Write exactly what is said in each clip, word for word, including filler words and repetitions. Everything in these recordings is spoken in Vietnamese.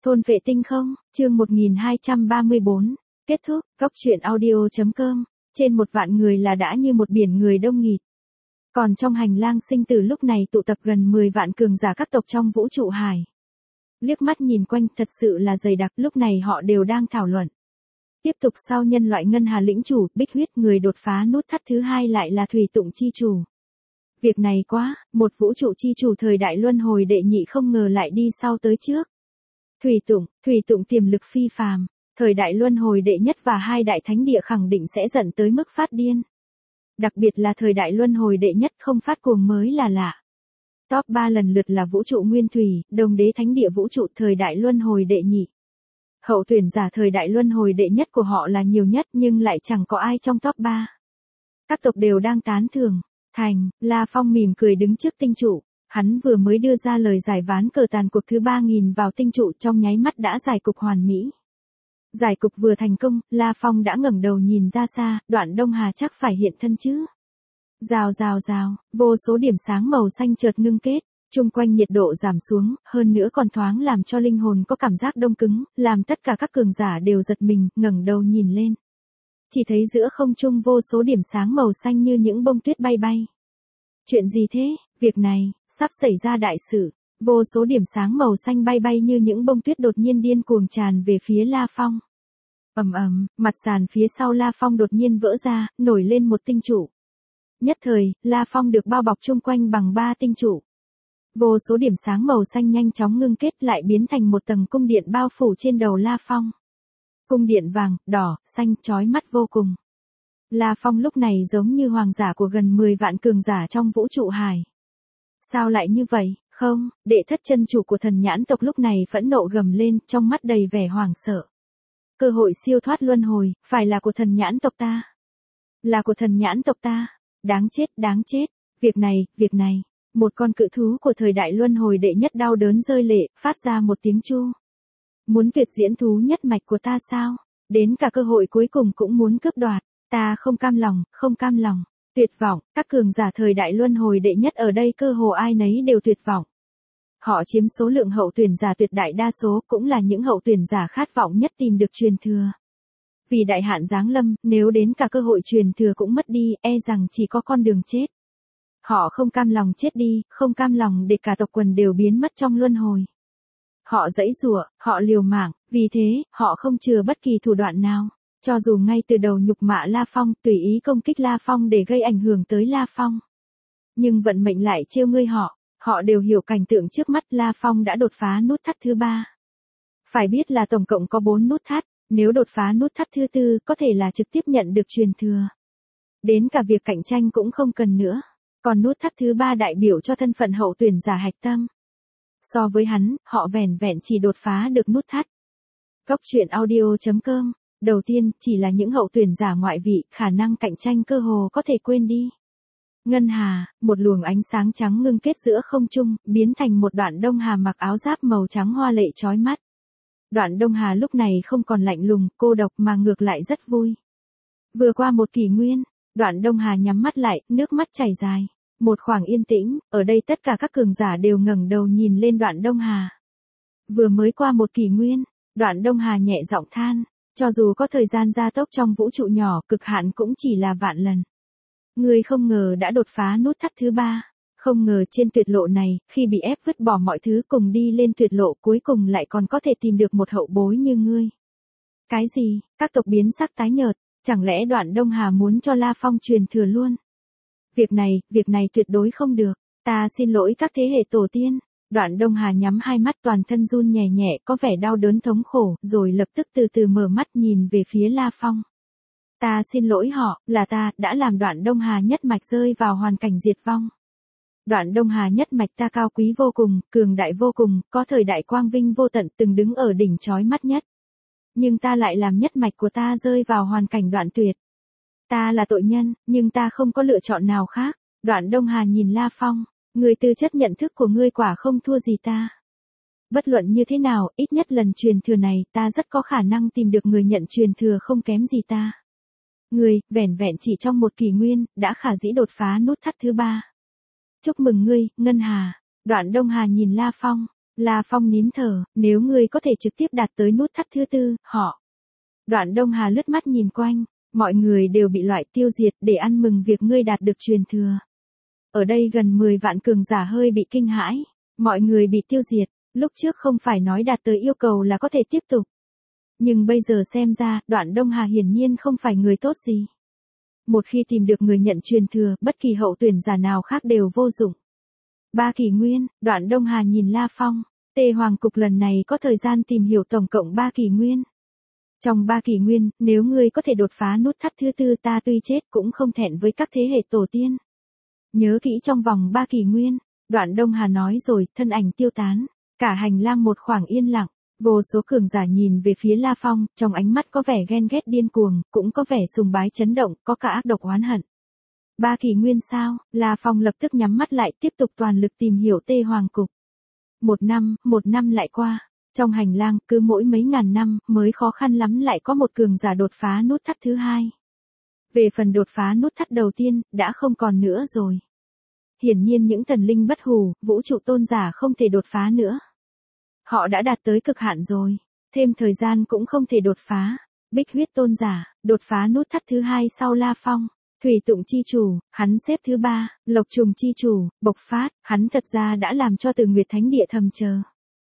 Thôn vệ tinh không, chương một nghìn hai trăm ba mươi bốn, kết thúc, góc truyện audio.com, trên một vạn người là đã như một biển người đông nghịt. Còn trong hành lang sinh tử lúc này tụ tập gần mười vạn cường giả các tộc trong vũ trụ hải. Liếc mắt nhìn quanh thật sự là dày đặc, lúc này họ đều đang thảo luận. Tiếp tục sau nhân loại ngân hà lĩnh chủ, Bích Huyết, người đột phá nút thắt thứ hai lại là Thủy Tụng chi chủ. Việc này quá, một vũ trụ chi chủ thời đại luân hồi đệ nhị không ngờ lại đi sau tới trước. Thủy Tụng, Thủy Tụng tiềm lực phi phàm, thời đại luân hồi đệ nhất và hai đại thánh địa khẳng định sẽ giận tới mức phát điên. Đặc biệt là thời đại luân hồi đệ nhất không phát cuồng mới là lạ. Top ba lần lượt là vũ trụ nguyên thủy, đồng đế thánh địa vũ trụ thời đại luân hồi đệ nhị. Hậu tuyển giả thời đại luân hồi đệ nhất của họ là nhiều nhất nhưng lại chẳng có ai trong top ba. Các tộc đều đang tán thưởng. Thành, La Phong mỉm cười đứng trước tinh trụ. Hắn vừa mới đưa ra lời giải ván cờ tàn cuộc thứ ba nghìn vào tinh trụ trong nháy mắt đã giải cục hoàn mỹ. Giải cục vừa thành công, La Phong đã ngẩng đầu nhìn ra xa, Đoạn Đông Hà chắc phải hiện thân chứ. Rào rào rào, vô số điểm sáng màu xanh chợt ngưng kết, chung quanh nhiệt độ giảm xuống, hơn nữa còn thoáng làm cho linh hồn có cảm giác đông cứng, làm tất cả các cường giả đều giật mình, ngẩng đầu nhìn lên. Chỉ thấy giữa không trung vô số điểm sáng màu xanh như những bông tuyết bay bay. Chuyện gì thế? Việc này, sắp xảy ra đại sự. Vô số điểm sáng màu xanh bay bay như những bông tuyết đột nhiên điên cuồng tràn về phía La Phong. Ầm ầm, mặt sàn phía sau La Phong đột nhiên vỡ ra, nổi lên một tinh trụ. Nhất thời, La Phong được bao bọc chung quanh bằng ba tinh trụ. Vô số điểm sáng màu xanh nhanh chóng ngưng kết lại biến thành một tầng cung điện bao phủ trên đầu La Phong. Cung điện vàng, đỏ, xanh, chói mắt vô cùng. La Phong lúc này giống như hoàng giả của gần mười vạn cường giả trong vũ trụ hải. Sao lại như vậy? Không, đệ thất chân chủ của thần nhãn tộc lúc này phẫn nộ gầm lên, trong mắt đầy vẻ hoảng sợ. Cơ hội siêu thoát luân hồi, phải là của thần nhãn tộc ta. Là của thần nhãn tộc ta. Đáng chết, đáng chết. Việc này, việc này. Một con cự thú của thời đại luân hồi đệ nhất đau đớn rơi lệ, phát ra một tiếng chu. Muốn tuyệt diễn thú nhất mạch của ta sao? Đến cả cơ hội cuối cùng cũng muốn cướp đoạt. Ta không cam lòng, không cam lòng. Tuyệt vọng, các cường giả thời đại luân hồi đệ nhất ở đây cơ hồ ai nấy đều tuyệt vọng. Họ chiếm số lượng hậu tuyển giả tuyệt đại đa số, cũng là những hậu tuyển giả khát vọng nhất tìm được truyền thừa. Vì đại hạn giáng lâm, nếu đến cả cơ hội truyền thừa cũng mất đi, e rằng chỉ có con đường chết. Họ không cam lòng chết đi, không cam lòng để cả tộc quần đều biến mất trong luân hồi. Họ giãy giụa, họ liều mạng, vì thế, họ không chừa bất kỳ thủ đoạn nào. Cho dù ngay từ đầu nhục mạ La Phong, tùy ý công kích La Phong để gây ảnh hưởng tới La Phong. Nhưng vận mệnh lại trêu ngươi họ, họ đều hiểu cảnh tượng trước mắt, La Phong đã đột phá nút thắt thứ ba. Phải biết là tổng cộng có bốn nút thắt, nếu đột phá nút thắt thứ tư có thể là trực tiếp nhận được truyền thừa. Đến cả việc cạnh tranh cũng không cần nữa. Còn nút thắt thứ ba đại biểu cho thân phận hậu tuyển giả hạch tâm. So với hắn, họ vẻn vẹn chỉ đột phá được nút thắt. Góc truyện audio.com. Đầu tiên, chỉ là những hậu tuyển giả ngoại vị, khả năng cạnh tranh cơ hồ có thể quên đi. Ngân hà, một luồng ánh sáng trắng ngưng kết giữa không trung, biến thành một Đoạn Đông Hà mặc áo giáp màu trắng hoa lệ chói mắt. Đoạn Đông Hà lúc này không còn lạnh lùng, cô độc mà ngược lại rất vui. Vừa qua một kỷ nguyên, Đoạn Đông Hà nhắm mắt lại, nước mắt chảy dài. Một khoảng yên tĩnh, ở đây tất cả các cường giả đều ngẩng đầu nhìn lên Đoạn Đông Hà. Vừa mới qua một kỷ nguyên, Đoạn Đông Hà nhẹ giọng than. Cho dù có thời gian gia tốc trong vũ trụ nhỏ, cực hạn cũng chỉ là vạn lần. Ngươi không ngờ đã đột phá nút thắt thứ ba. Không ngờ trên tuyệt lộ này, khi bị ép vứt bỏ mọi thứ cùng đi lên tuyệt lộ cuối cùng lại còn có thể tìm được một hậu bối như ngươi. Cái gì? Các tộc biến sắc tái nhợt, chẳng lẽ Đoạn Đông Hà muốn cho La Phong truyền thừa luôn? Việc này, việc này tuyệt đối không được. Ta xin lỗi các thế hệ tổ tiên. Đoạn Đông Hà nhắm hai mắt toàn thân run nhẹ nhẹ có vẻ đau đớn thống khổ, rồi lập tức từ từ mở mắt nhìn về phía La Phong. Ta xin lỗi họ, là ta, đã làm Đoạn Đông Hà nhất mạch rơi vào hoàn cảnh diệt vong. Đoạn Đông Hà nhất mạch ta cao quý vô cùng, cường đại vô cùng, có thời đại quang vinh vô tận từng đứng ở đỉnh chói mắt nhất. Nhưng ta lại làm nhất mạch của ta rơi vào hoàn cảnh đoạn tuyệt. Ta là tội nhân, nhưng ta không có lựa chọn nào khác. Đoạn Đông Hà nhìn La Phong. Người tư chất nhận thức của ngươi quả không thua gì ta. Bất luận như thế nào, ít nhất lần truyền thừa này, ta rất có khả năng tìm được người nhận truyền thừa không kém gì ta. Ngươi, vẻn vẹn chỉ trong một kỷ nguyên, đã khả dĩ đột phá nút thắt thứ ba. Chúc mừng ngươi, Ngân Hà. Đoạn Đông Hà nhìn La Phong. La Phong nín thở, nếu ngươi có thể trực tiếp đạt tới nút thắt thứ tư, họ. Đoạn Đông Hà lướt mắt nhìn quanh, mọi người đều bị loại tiêu diệt để ăn mừng việc ngươi đạt được truyền thừa. Ở đây gần mười vạn cường giả hơi bị kinh hãi, mọi người bị tiêu diệt, lúc trước không phải nói đạt tới yêu cầu là có thể tiếp tục. Nhưng bây giờ xem ra, Đoạn Đông Hà hiển nhiên không phải người tốt gì. Một khi tìm được người nhận truyền thừa, bất kỳ hậu tuyển giả nào khác đều vô dụng. Ba kỷ nguyên, Đoạn Đông Hà nhìn La Phong, Tê Hoàng Cục lần này có thời gian tìm hiểu tổng cộng ba kỷ nguyên. Trong ba kỷ nguyên, nếu ngươi có thể đột phá nút thắt thứ tư ta tuy chết cũng không thẹn với các thế hệ tổ tiên. Nhớ kỹ trong vòng ba kỷ nguyên, Đoạn Đông Hà nói rồi, thân ảnh tiêu tán, cả hành lang một khoảng yên lặng, vô số cường giả nhìn về phía La Phong, trong ánh mắt có vẻ ghen ghét điên cuồng, cũng có vẻ sùng bái chấn động, có cả ác độc oán hận. Ba kỷ nguyên sao? La Phong lập tức nhắm mắt lại tiếp tục toàn lực tìm hiểu Tê Hoàng Cục. Một năm, một năm lại qua. Trong hành lang, cứ mỗi mấy ngàn năm, mới khó khăn lắm lại có một cường giả đột phá nút thắt thứ hai. Về phần đột phá nút thắt đầu tiên, đã không còn nữa rồi. Hiển nhiên những thần linh bất hủ, vũ trụ tôn giả không thể đột phá nữa. Họ đã đạt tới cực hạn rồi, thêm thời gian cũng không thể đột phá. Bích huyết tôn giả, đột phá nút thắt thứ hai sau La Phong. Thủy tụng chi chủ, hắn xếp thứ ba, lộc trùng chi chủ, bộc phát, hắn thật ra đã làm cho Từ Nguyệt Thánh Địa thầm chờ.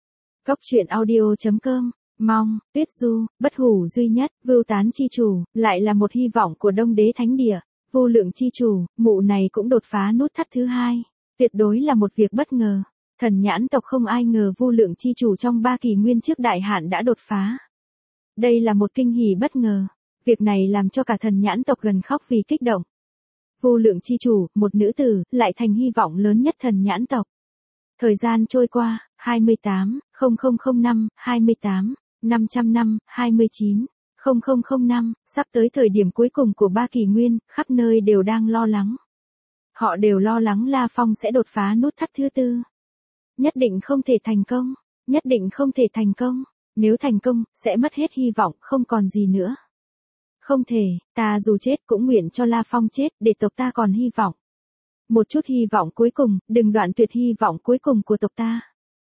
Góc truyện audio chấm com, mong, Tuyết Du, bất hủ duy nhất, Vưu Tán chi chủ, lại là một hy vọng của Đông Đế Thánh Địa. Vô Lượng chi chủ, mụ này cũng đột phá nút thắt thứ hai, tuyệt đối là một việc bất ngờ. Thần nhãn tộc không ai ngờ Vô Lượng chi chủ trong ba kỷ nguyên trước đại hạn đã đột phá. Đây là một kinh hỉ bất ngờ. Việc này làm cho cả thần nhãn tộc gần khóc vì kích động. Vô Lượng chi chủ, một nữ tử, lại thành hy vọng lớn nhất thần nhãn tộc. Thời gian trôi qua, hai mươi tám, nghìn năm, hai mươi tám, năm trăm năm, hai mươi chín, nghìn năm, sắp tới thời điểm cuối cùng của ba kỷ nguyên, khắp nơi đều đang lo lắng. Họ đều lo lắng La Phong sẽ đột phá nút thắt thứ tư. Nhất định không thể thành công, nhất định không thể thành công, nếu thành công, sẽ mất hết hy vọng, không còn gì nữa. Không thể, ta dù chết cũng nguyện cho La Phong chết, để tộc ta còn hy vọng. Một chút hy vọng cuối cùng, đừng đoạn tuyệt hy vọng cuối cùng của tộc ta.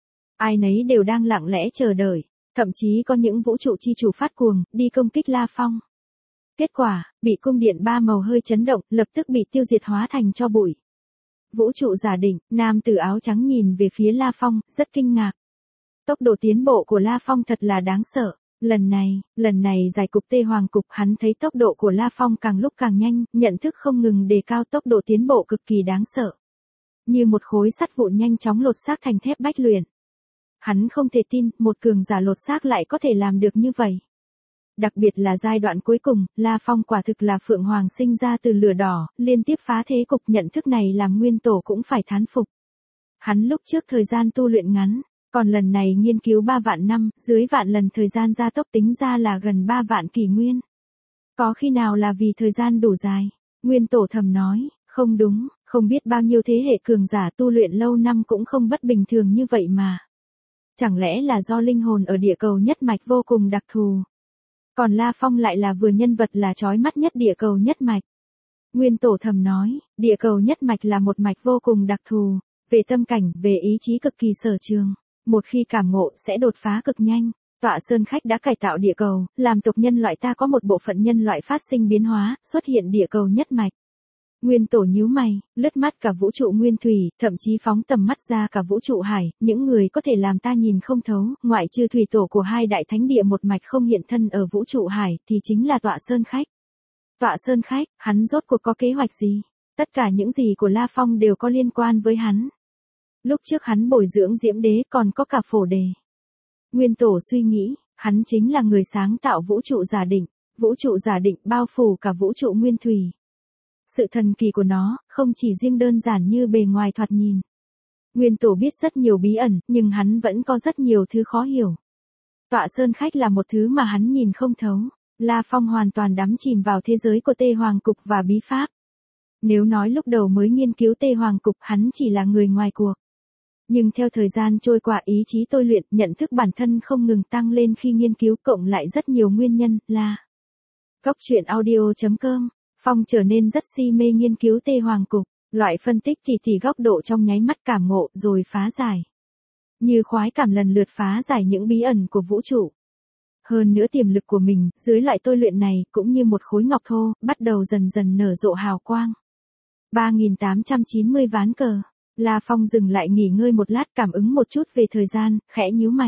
Ai nấy đều đang lặng lẽ chờ đợi, thậm chí có những vũ trụ chi chủ phát cuồng, đi công kích La Phong. Kết quả, bị cung điện ba màu hơi chấn động, lập tức bị tiêu diệt hóa thành tro bụi. Vũ trụ giả định, nam tử áo trắng nhìn về phía La Phong, rất kinh ngạc. Tốc độ tiến bộ của La Phong thật là đáng sợ. Lần này, lần này giải cục Tê Hoàng Cục hắn thấy tốc độ của La Phong càng lúc càng nhanh, nhận thức không ngừng đề cao tốc độ tiến bộ cực kỳ đáng sợ. Như một khối sắt vụn nhanh chóng lột xác thành thép bách luyện. Hắn không thể tin, một cường giả lột xác lại có thể làm được như vậy. Đặc biệt là giai đoạn cuối cùng, La Phong quả thực là Phượng Hoàng sinh ra từ lửa đỏ, liên tiếp phá thế cục nhận thức này làm nguyên tổ cũng phải thán phục. Hắn lúc trước thời gian tu luyện ngắn. Còn lần này nghiên cứu ba vạn năm, dưới vạn lần thời gian gia tốc tính ra là gần ba vạn kỷ nguyên. Có khi nào là vì thời gian đủ dài? Nguyên tổ thầm nói, không đúng, không biết bao nhiêu thế hệ cường giả tu luyện lâu năm cũng không bất bình thường như vậy mà. Chẳng lẽ là do linh hồn ở địa cầu nhất mạch vô cùng đặc thù? Còn La Phong lại là vừa nhân vật là chói mắt nhất địa cầu nhất mạch. Nguyên tổ thầm nói, địa cầu nhất mạch là một mạch vô cùng đặc thù, về tâm cảnh, về ý chí cực kỳ sở trường. Một khi cảm ngộ sẽ đột phá cực nhanh. Tọa Sơn Khách đã cải tạo địa cầu, làm tộc nhân loại ta có một bộ phận nhân loại phát sinh biến hóa, xuất hiện địa cầu nhất mạch. Nguyên tổ nhíu mày, lướt mắt cả vũ trụ nguyên thủy, thậm chí phóng tầm mắt ra cả vũ trụ hải, những người có thể làm ta nhìn không thấu, ngoại trừ thủy tổ của hai đại thánh địa một mạch không hiện thân ở vũ trụ hải, thì chính là Tọa Sơn Khách. Tọa Sơn Khách, hắn rốt cuộc có kế hoạch gì? Tất cả những gì của La Phong đều có liên quan với hắn. Lúc trước hắn bồi dưỡng Diễm Đế còn có cả Phổ Đề. Nguyên tổ suy nghĩ, hắn chính là người sáng tạo vũ trụ giả định, vũ trụ giả định bao phủ cả vũ trụ nguyên thủy. Sự thần kỳ của nó, không chỉ riêng đơn giản như bề ngoài thoạt nhìn. Nguyên tổ biết rất nhiều bí ẩn, nhưng hắn vẫn có rất nhiều thứ khó hiểu. Tọa Sơn Khách là một thứ mà hắn nhìn không thấu. La Phong hoàn toàn đắm chìm vào thế giới của Tê Hoàng Cục và bí pháp. Nếu nói lúc đầu mới nghiên cứu Tê Hoàng Cục hắn chỉ là người ngoài cuộc. Nhưng theo thời gian trôi qua ý chí tôi luyện, nhận thức bản thân không ngừng tăng lên khi nghiên cứu cộng lại rất nhiều nguyên nhân, là Góc truyện audio chấm com, Phong trở nên rất si mê nghiên cứu Tê Hoàng Cục, loại phân tích thì thì góc độ trong nháy mắt cảm ngộ rồi phá giải. như khoái cảm lần lượt phá giải những bí ẩn của vũ trụ. Hơn nữa tiềm lực của mình, dưới loại tôi luyện này, cũng như một khối ngọc thô, bắt đầu dần dần nở rộ hào quang. ba nghìn tám trăm chín mươi ván cờ. La Phong dừng lại nghỉ ngơi một lát, cảm ứng một chút về thời gian, khẽ nhíu mày.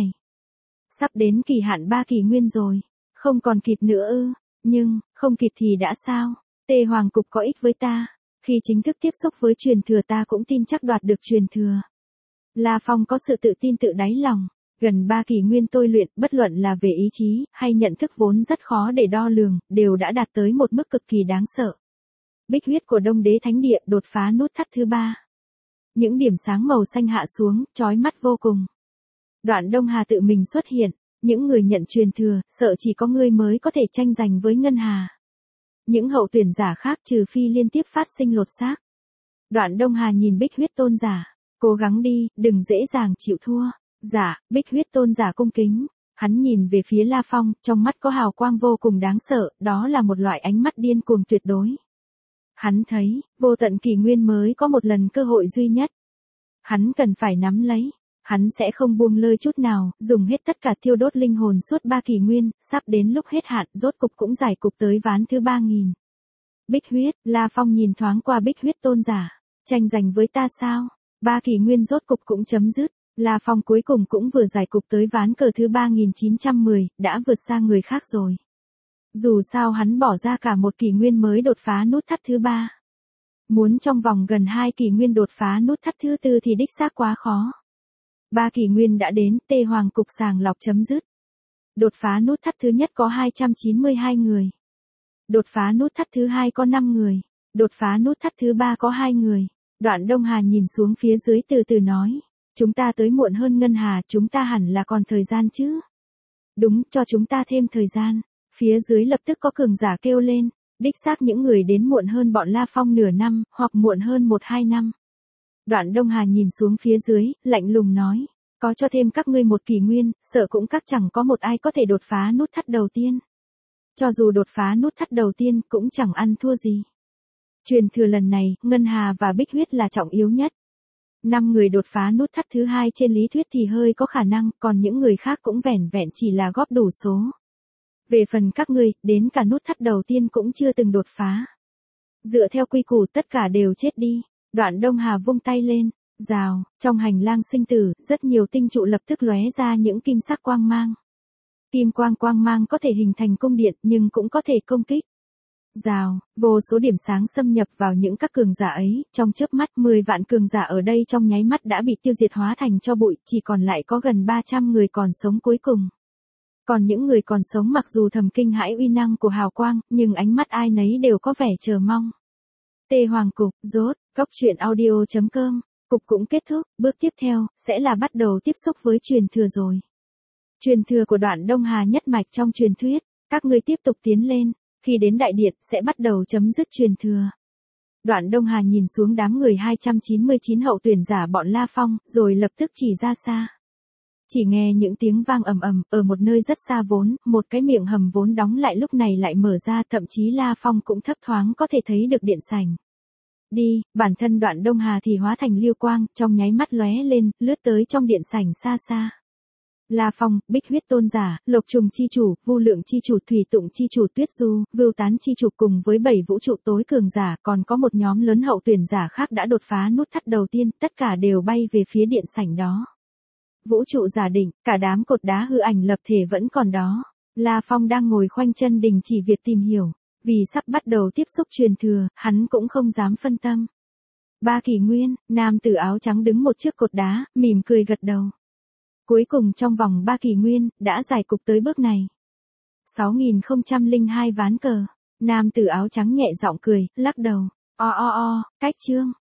Sắp đến kỳ hạn ba kỳ nguyên rồi. Không còn kịp nữa ư? Nhưng, không kịp thì đã sao? Tê Hoàng Cục có ích với ta. Khi chính thức tiếp xúc với truyền thừa ta cũng tin chắc đoạt được truyền thừa. La Phong có sự tự tin tự đáy lòng. Gần ba kỳ nguyên tôi luyện, bất luận là về ý chí, hay nhận thức vốn rất khó để đo lường, đều đã đạt tới một mức cực kỳ đáng sợ. Bích huyết của Đông Đế Thánh Địa đột phá nút thắt thứ ba. Những điểm sáng màu xanh hạ xuống, chói mắt vô cùng. Đoạn Đông Hà tự mình xuất hiện, những người nhận truyền thừa, sợ chỉ có ngươi mới có thể tranh giành với Ngân Hà. Những hậu tuyển giả khác trừ phi liên tiếp phát sinh lột xác. Đoạn Đông Hà nhìn Bích huyết tôn giả, cố gắng đi, đừng dễ dàng chịu thua. Dạ, Bích huyết tôn giả cung kính. Hắn nhìn về phía La Phong, trong mắt có hào quang vô cùng đáng sợ, đó là một loại ánh mắt điên cuồng tuyệt đối. Hắn thấy, vô tận kỷ nguyên mới có một lần cơ hội duy nhất. Hắn cần phải nắm lấy. Hắn sẽ không buông lơi chút nào, dùng hết tất cả thiêu đốt linh hồn suốt ba kỷ nguyên, sắp đến lúc hết hạn, rốt cục cũng giải cục tới ván thứ ba nghìn. Bích huyết, La Phong nhìn thoáng qua Bích huyết tôn giả. Tranh giành với ta sao? Ba kỷ nguyên rốt cục cũng chấm dứt. La Phong cuối cùng cũng vừa giải cục tới ván cờ thứ ba nghìn chín trăm mười, đã vượt xa người khác rồi. Dù sao hắn bỏ ra cả một kỷ nguyên mới đột phá nút thắt thứ ba. Muốn trong vòng gần hai kỷ nguyên đột phá nút thắt thứ tư thì đích xác quá khó. Ba kỷ nguyên đã đến, Tê Hoàng Cục sàng lọc chấm dứt. Đột phá nút thắt thứ nhất có hai trăm chín mươi hai người. Đột phá nút thắt thứ hai có năm người. Đột phá nút thắt thứ ba có hai người. Đoạn Đông Hà nhìn xuống phía dưới từ từ nói. Chúng ta tới muộn hơn Ngân Hà, chúng ta hẳn là còn thời gian chứ. Đúng, cho chúng ta thêm thời gian. Phía dưới lập tức có cường giả kêu lên. Đích xác những người đến muộn hơn bọn La Phong nửa năm, hoặc muộn hơn một hai năm. Đoạn Đông Hà nhìn xuống phía dưới, lạnh lùng nói. Có cho thêm các ngươi một kỷ nguyên, sợ cũng các chẳng có một ai có thể đột phá nút thắt đầu tiên. Cho dù đột phá nút thắt đầu tiên, cũng chẳng ăn thua gì. Truyền thừa lần này, Ngân Hà và Bích huyết là trọng yếu nhất. Năm người đột phá nút thắt thứ hai trên lý thuyết thì hơi có khả năng, còn những người khác cũng vẻn vẹn chỉ là góp đủ số. Về phần các ngươi, đến cả nút thắt đầu tiên cũng chưa từng đột phá. Dựa theo quy củ tất cả đều chết đi. Đoạn Đông Hà vung tay lên, rào, trong hành lang sinh tử, rất nhiều tinh trụ lập tức lóe ra những kim sắc quang mang. Kim quang quang mang có thể hình thành cung điện nhưng cũng có thể công kích. Rào, vô số điểm sáng xâm nhập vào những các cường giả ấy, trong chớp mắt mười vạn cường giả ở đây trong nháy mắt đã bị tiêu diệt hóa thành tro bụi, chỉ còn lại có gần ba trăm người còn sống cuối cùng. Còn những người còn sống mặc dù thầm kinh hãi uy năng của hào quang, nhưng ánh mắt ai nấy đều có vẻ chờ mong. Tê Hoàng Cục, rốt, góc truyện audio chấm com, cục cũng kết thúc, bước tiếp theo, sẽ là bắt đầu tiếp xúc với truyền thừa rồi. Truyền thừa của Đoạn Đông Hà nhất mạch trong truyền thuyết, các ngươi tiếp tục tiến lên, khi đến đại điện, sẽ bắt đầu chấm dứt truyền thừa. Đoạn Đông Hà nhìn xuống đám người hai trăm chín mươi chín hậu tuyển giả bọn La Phong, rồi lập tức chỉ ra xa. Chỉ nghe những tiếng vang ầm ầm, ở một nơi rất xa vốn, một cái miệng hầm vốn đóng lại lúc này lại mở ra, thậm chí La Phong cũng thấp thoáng có thể thấy được điện sảnh. Đi, bản thân Đoạn Đông Hà thì hóa thành lưu quang, trong nháy mắt lóe lên, lướt tới trong điện sảnh xa xa. La Phong, Bích huyết tôn giả, Lộc Trùng chi chủ, Vu Lượng chi chủ, Thủy Tụng chi chủ, Tuyết Du, Vưu Tán chi chủ cùng với bảy vũ trụ tối cường giả, còn có một nhóm lớn hậu tuyển giả khác đã đột phá nút thắt đầu tiên, tất cả đều bay về phía điện sảnh đó. Vũ trụ giả định, cả đám cột đá hư ảnh lập thể vẫn còn đó. La Phong đang ngồi khoanh chân đình chỉ việc tìm hiểu, vì sắp bắt đầu tiếp xúc truyền thừa, hắn cũng không dám phân tâm. Ba kỷ nguyên, nam tử áo trắng đứng một chiếc cột đá, mỉm cười gật đầu. Cuối cùng trong vòng ba kỷ nguyên, đã giải cục tới bước này. sáu nghìn không trăm lẻ hai ván cờ. Nam tử áo trắng nhẹ giọng cười, lắc đầu. O o o, cách chương.